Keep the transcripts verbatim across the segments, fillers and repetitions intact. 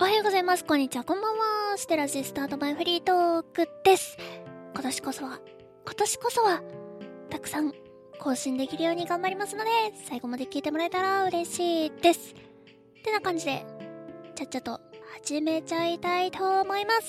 おはようございます。こんにちは。こんばんは。ステラジスタートバイフリートークです。今年こそは、今年こそは、たくさん更新できるように頑張りますので、最後まで聞いてもらえたら嬉しいです。ってな感じで、ちゃっちゃと始めちゃいたいと思います。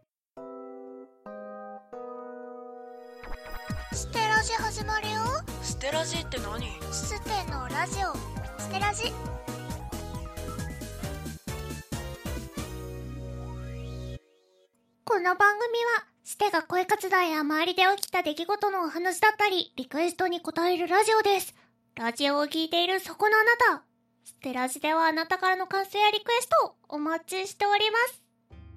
ステラジ始まるよ。 ステラジって何？ ステのラジオ。ステラジ。この番組は、ステが声活団や周りで起きた出来事のお話だったり、リクエストに答えるラジオです。ラジオを聞いているそこのあなた。ステラジではあなたからの感想やリクエストをお待ちしております。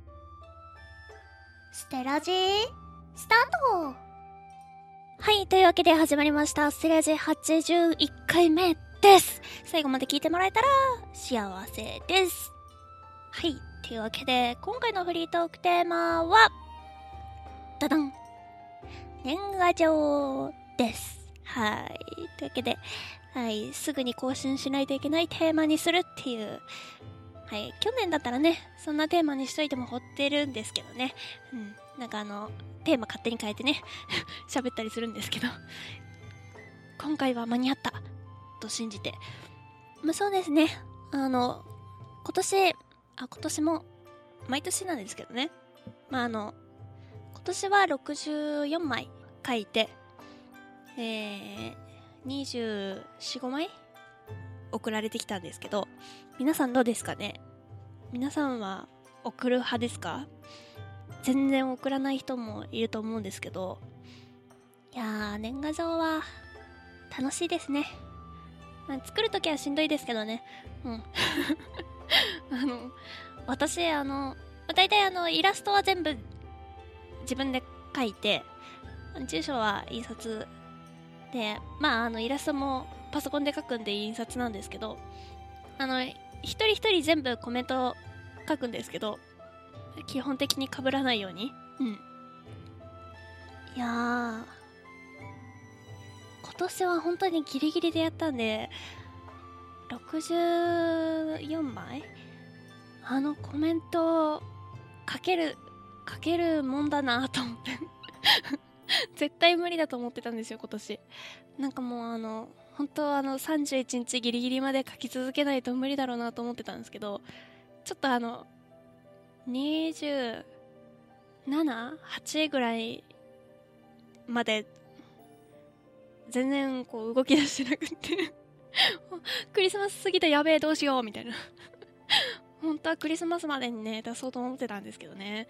ステラジスタート。 はい、というわけで始まりました。ステラジはちじゅういっかいめです。最後まで聞いてもらえたら幸せです。はい、というわけで今回のフリートークテーマはダダン年賀状です。はい、というわけで、はい、すぐに更新しないといけないテーマにするっていう、はい、去年だったらねそんなテーマにしといても掘ってるんですけどね、うん、なんかあのテーマ勝手に変えてね喋ったりするんですけど、今回は間に合ったと信じて、まあ、そうですね、あの今年あ今年も毎年なんですけどね、まああの今年はろくじゅうよんまい書いて、えー、にじゅうよん、ごまい送られてきたんですけど、皆さんどうですかね。皆さんは送る派ですか？全然送らない人もいると思うんですけど、いやー年賀状は楽しいですね。まあ、作るときはしんどいですけどね。うんあの私あのだいたいあのイラストは全部自分で描いて、住所は印刷で、まああのイラストもパソコンで描くんで印刷なんですけど、あの一人一人全部コメント書くんですけど、基本的に被らないように、うん、いやー今年は本当にギリギリでやったんで、ろくじゅうよんまいあのコメント書ける書けるもんだなと思って絶対無理だと思ってたんですよ今年。なんかもうあの本当あのさんじゅういちにちギリギリまで書き続けないと無理だろうなと思ってたんですけど、ちょっとあのにじゅうなな、はちぐらいまで全然こう動き出してなくってクリスマス過ぎたやべえどうしようみたいな本当はクリスマスまでにね出そうと思ってたんですけどね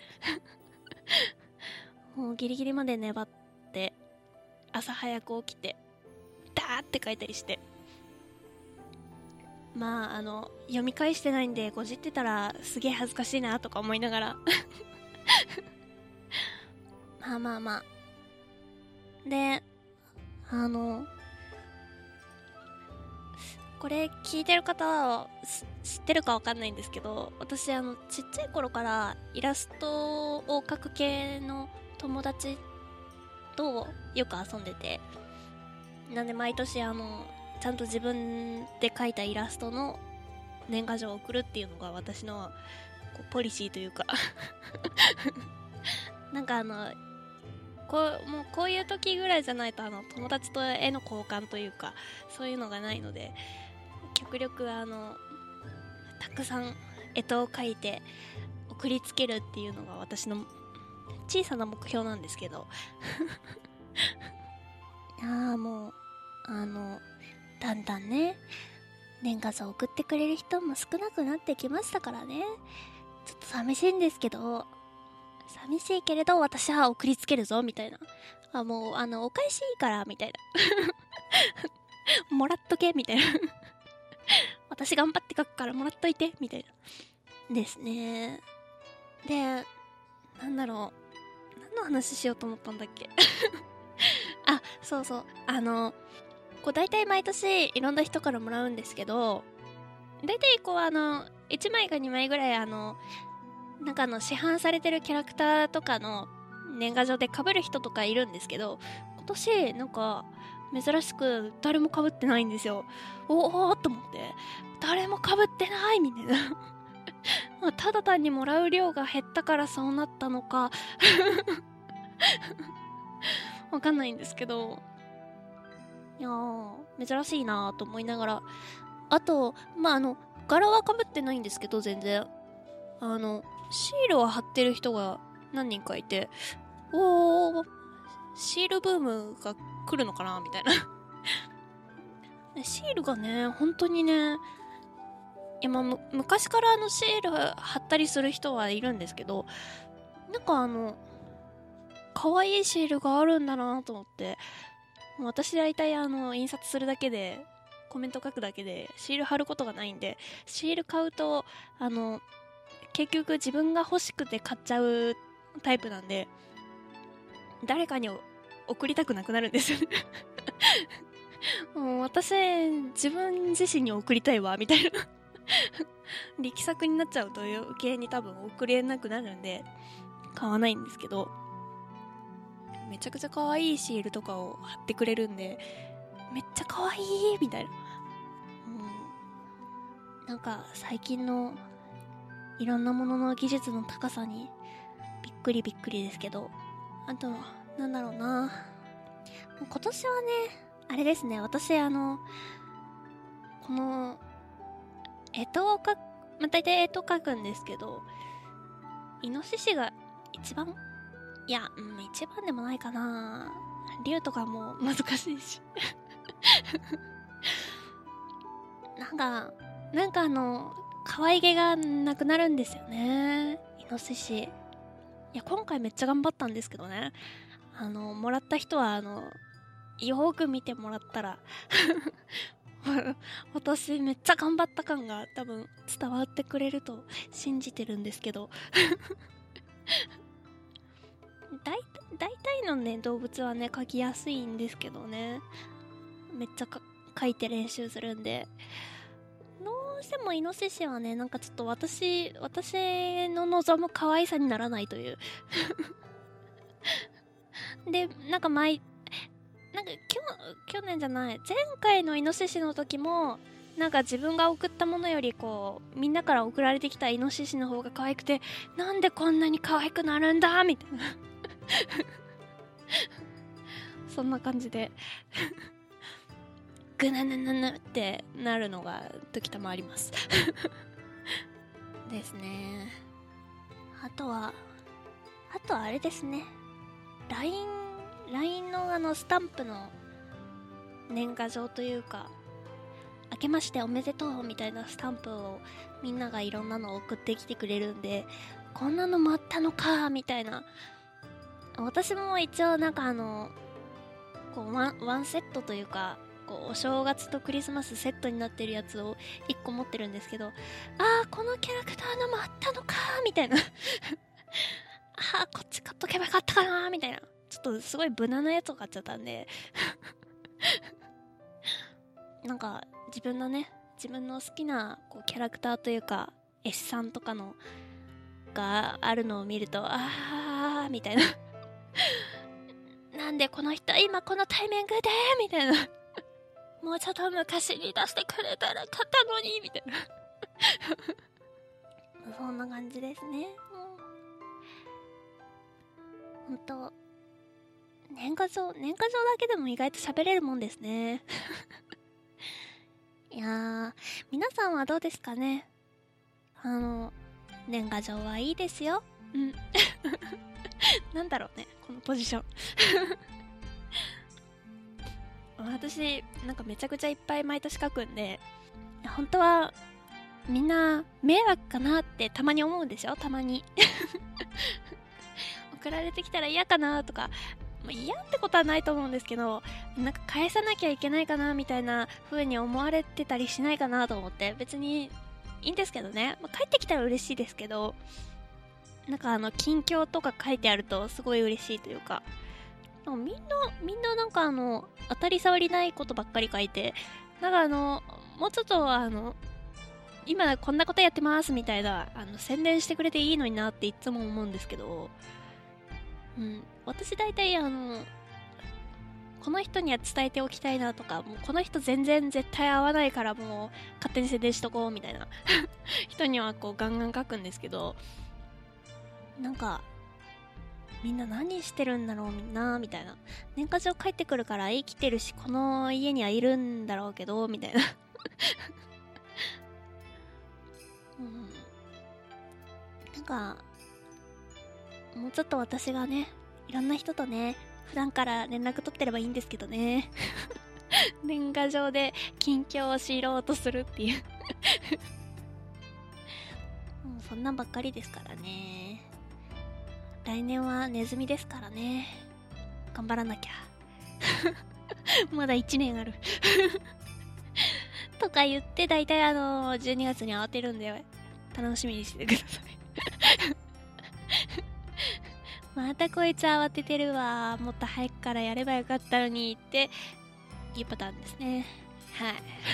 もうギリギリまで粘って朝早く起きてダーって書いたりして、まああの読み返してないんでごじってたらすげえ恥ずかしいなとか思いながらまあまあまあで、あのこれ聞いてる方は知ってるかわかんないんですけど、私あのちっちゃい頃からイラストを描く系の友達とよく遊んでて、なんで毎年あのちゃんと自分で描いたイラストの年賀状を送るっていうのが私のこうポリシーというかなんかあのこうもうこういう時ぐらいじゃないとあの友達と絵の交換というかそういうのがないので、極力あのたくさん干支を描いて送りつけるっていうのが私の小さな目標なんですけどああもうあのだんだんね年賀状送ってくれる人も少なくなってきましたからね、ちょっと寂しいんですけど、寂しいけれど私は送りつけるぞみたいな、あもうあのお返しいいからみたいなもらっとけみたいな私頑張って書くからもらっといてみたいなですね。でなんだろう、何の話しようと思ったんだっけあそうそう、あのこう大体毎年いろんな人からもらうんですけど、大体こうあのいちまいかにまいぐらいあのなんかあの市販されてるキャラクターとかの年賀状で被る人とかいるんですけど、今年なんか珍しく誰も被ってないんですよ。おおーっと思って誰も被ってないみたいなただ単にもらう量が減ったからそうなったのかわかんないんですけど、いやー珍しいなと思いながら、あとまああの柄は被ってないんですけど、全然あのシールを貼ってる人が何人かいて、おーシールブームが来るのかなみたいなシールがね本当にね、いやまあむ昔からあのシール貼ったりする人はいるんですけど、なんかあの可愛いシールがあるんだなと思って、もう私大体あの印刷するだけでコメント書くだけでシール貼ることがないんで、シール買うとあの結局自分が欲しくて買っちゃうタイプなんで、誰かに送りたくなくなるんですよねもう私自分自身に送りたいわみたいな力作になっちゃうと余計に多分送れなくなるんで買わないんですけど、めちゃくちゃ可愛いシールとかを貼ってくれるんで、めっちゃ可愛いみたいな、うん、なんか最近のいろんなものの技術の高さにびっくりびっくりですけど、あとなんだろうな、今年はねあれですね、私あのこの干支をか、まあ、大体干支描くんですけど、イノシシが一番、いや、うん、一番でもないかな、竜とかも難しいしなんかなんかあの可愛げがなくなるんですよね、イノシシ。いや今回めっちゃ頑張ったんですけどね、あのもらった人はあのよーく見てもらったら私めっちゃ頑張った感が多分伝わってくれると信じてるんですけどだい大体のね動物はね描きやすいんですけどね、めっちゃか描いて練習するんで、どうしてもイノシシはねなんかちょっと私私の望む可愛さにならないというでなんか毎なんか去年じゃない前回のイノシシの時もなんか自分が送ったものよりこうみんなから送られてきたイノシシの方が可愛くて、なんでこんなに可愛くなるんだみたいなそんな感じでぐぬぬぬぬってなるのが時たまありますですね。あとはあとはあれですね、 ラインライン のあのスタンプの年賀状というか明けましておめでとうみたいなスタンプをみんながいろんなのを送ってきてくれるんで、こんなのもあったのかみたいな。私も一応なんかあのこうワン、ワンセットというかこうお正月とクリスマスセットになってるやつをいっこ持ってるんですけど、あーこのキャラクターのもあったのかみたいなあーこっち買っとけばよかったかなみたいな、ちょっとすごい無難なやつを買っちゃったんでなんか自分のね自分の好きなこうキャラクターというか絵師さんとかのがあるのを見ると、あーみたいななんでこの人今このタイミングでみたいなもうちょっと昔に出してくれたら買ったのにみたいなそんな感じですね。ほんと年賀状年賀状だけでも意外と喋れるもんですねいやー皆さんはどうですかね。あの年賀状はいいですよ。うんなんだろうねこのポジション私なんかめちゃくちゃいっぱい毎年書くんで、本当はみんな迷惑かなってたまに思うんですよ、たまに送られてきたら嫌かなとか、まあ、嫌ってことはないと思うんですけど、なんか返さなきゃいけないかなみたいな風に思われてたりしないかなと思って、別にいいんですけどね、まあ、帰ってきたら嬉しいですけど、なんかあの近況とか書いてあるとすごい嬉しいというか、みんなみんななんかあの当たり障りないことばっかり書いて、なんかあのもうちょっとあの今こんなことやってますみたいなあの宣伝してくれていいのになっていつも思うんですけど、うん、私大体あのこの人には伝えておきたいなとか、もうこの人全然絶対合わないからもう勝手に宣伝しとこうみたいな人にはこうガンガン書くんですけど、なんかみんな何してるんだろうみんなみたいな、年賀状帰ってくるから生きてるしこの家にはいるんだろうけどみたいなうん、なんかもうちょっと私がね、いろんな人とね普段から連絡取ってればいいんですけどね年賀状で近況を知ろうとするっていうもうそんなんばっかりですからね。来年はネズミですからね、頑張らなきゃまだいちねんあるとか言ってだいたいあのじゅうにがつに慌てるんで楽しみにしてくださいまたこいつ慌ててるわ、もっと早くからやればよかったのにっていうパターンですね。はい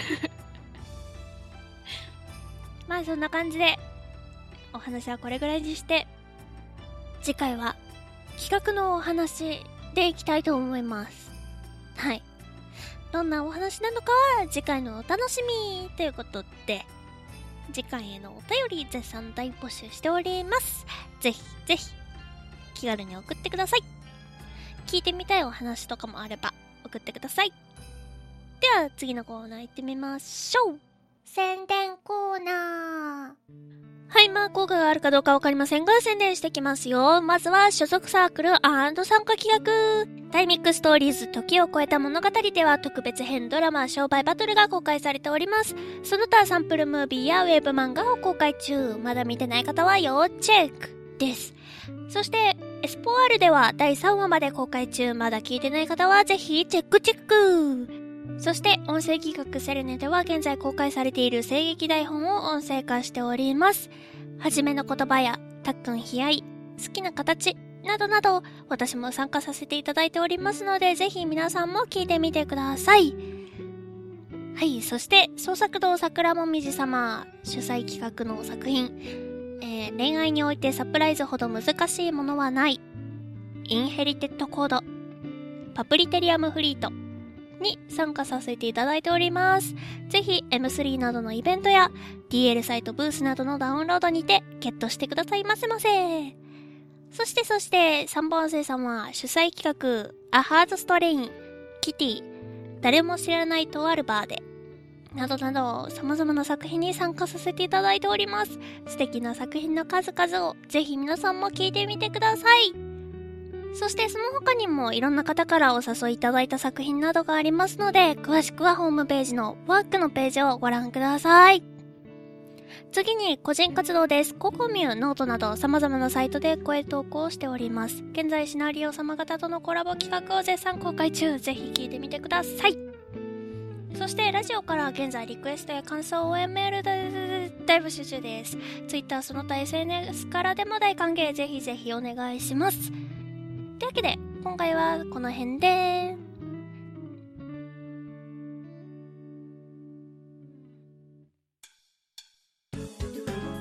まあそんな感じでお話はこれぐらいにして、次回は企画のお話でいきたいと思います。はい、どんなお話なのかは次回のお楽しみということで、次回へのお便り絶賛大募集しております。ぜひぜひ気軽に送ってください。聞いてみたいお話とかもあれば送ってください。では次のコーナー行ってみましょう。 宣伝コーナー。 はい、まあ効果があるかどうかわかりませんが宣伝してきますよ。まずは所属サークル&参加企画、タイミックストーリーズ時を超えた物語では特別編ドラマ商売バトルが公開されております。その他サンプルムービーやウェブ漫画を公開中、まだ見てない方は要チェックです。そしてエスポアールではだいさんわまで公開中、まだ聞いてない方はぜひチェックチェック。そして音声企画セレネでは現在公開されている声劇台本を音声化しております。はじめの言葉やたっくん悲哀、好きな形などなど私も参加させていただいておりますので、ぜひ皆さんも聞いてみてください。はい、そして創作堂桜もみじ様主催企画の作品、えー、恋愛においてサプライズほど難しいものはない、インヘリテッドコード、パプリテリアムフリートに参加させていただいております。ぜひ エムスリー などのイベントや ディーエル サイトブースなどのダウンロードにてゲットしてくださいませませ。そしてそしてさんぼん星様主催企画アハーズストレイン、キティ、誰も知らないとあるバーでなどなど様々な作品に参加させていただいております。素敵な作品の数々をぜひ皆さんも聞いてみてください。そしてその他にもいろんな方からお誘いいただいた作品などがありますので、詳しくはホームページのワークのページをご覧ください。次に個人活動です。ココミュー、ノートなど様々なサイトで声投稿をしております。現在シナリオ様方とのコラボ企画を絶賛公開中。ぜひ聞いてみてください。そしてラジオから現在リクエストや感想応援メールで大募集中です。Twitter その他 エスエヌエス からでも大歓迎。ぜひぜひお願いします。というわけで今回はこの辺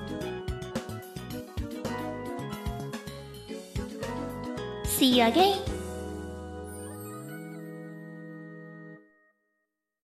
で。See you again!